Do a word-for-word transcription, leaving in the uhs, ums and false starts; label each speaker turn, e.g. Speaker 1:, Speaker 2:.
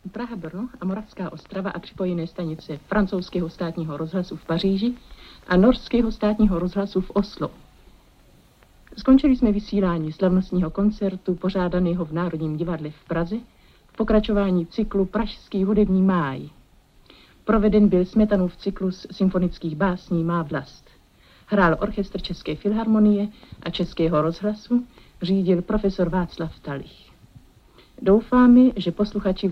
Speaker 1: Praha, Brno a Moravská Ostrava a připojené stanice francouzského státního rozhlasu v Paříži a norského státního rozhlasu v Oslo. Skončili jsme vysílání slavnostního koncertu pořádaného v Národním divadle v Praze v pokračování cyklu Pražský hudební máj. Proveden byl Smetanův cyklus symfonických básní Má vlast. Hrál orchestr České filharmonie a Českého rozhlasu, řídil profesor Václav Talich. Doufáme, že posluchači